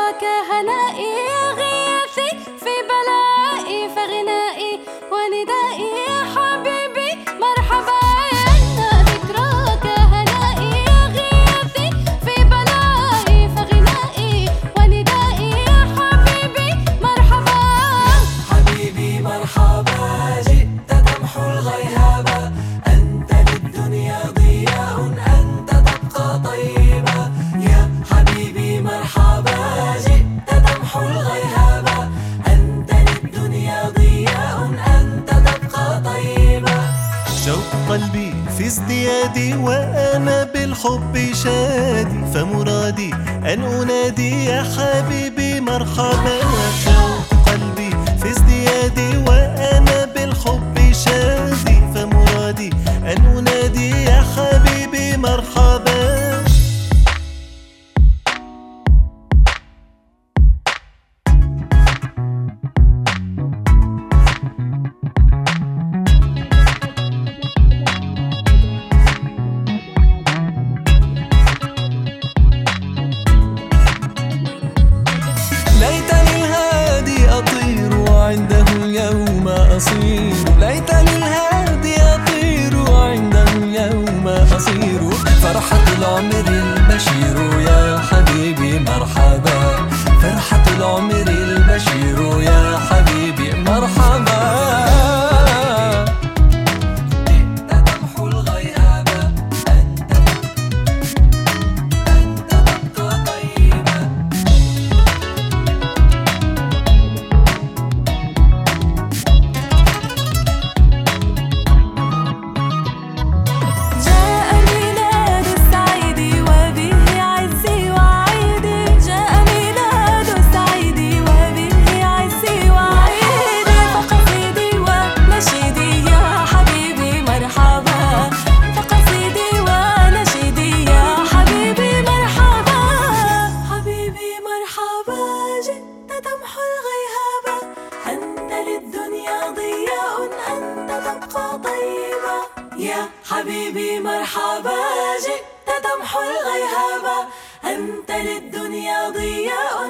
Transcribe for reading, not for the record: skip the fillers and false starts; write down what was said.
ذكراك هنائي يا غياثي في بلائي فغنائي وندائي يا حبيبي مرحبا. ذكراك هنائي يا غياثي في بلائي فغنائي وندائي يا حبيبي مرحبا. حبيبي مرحبا جئت تمحو الغيابة، أنت للدنيا ضياء أنت تبقى طيبة. يا حبيبي مرحبا جئت تمحو الغيابة، أنت للدنيا ضياء أنت تبقى طيبة. شوق قلبي في ازديادي وأنا بالحب شادي، فمرادي أن أنادي يا حبيبي مرحبا. شوق قلبي في ازديادي وأنا بالحب شادي، فمرادي أن أنادي يا حبيبي مرحبا. ليتني الهادي أطير وعنده اليوم أصير، ليتني الهادي أطير وعنده اليوم أصير. فرحة العمر البشير يا حبيبي مرحبا، فرحة العمر البشير يا حبيبي مرحبا. جئت تمحو الغيابة، أنت تبقى طيبة. جاء ميلاد السعيد وبه عزي وعيدي، جاء ميلاد السعيد وبه عزي وعيدي. فقصيدي ونشيدي يا حبيبي مرحبا، فقصيدي ونشيدي يا حبيبي مرحبا. حبيبي مرحبا جئت تمحو الغيابة، أنت للدنيا ضياء أنت تبقى طيبة. يا حبيبي مرحبا جئت تمحو الغيابة، أنت للدنيا ضياء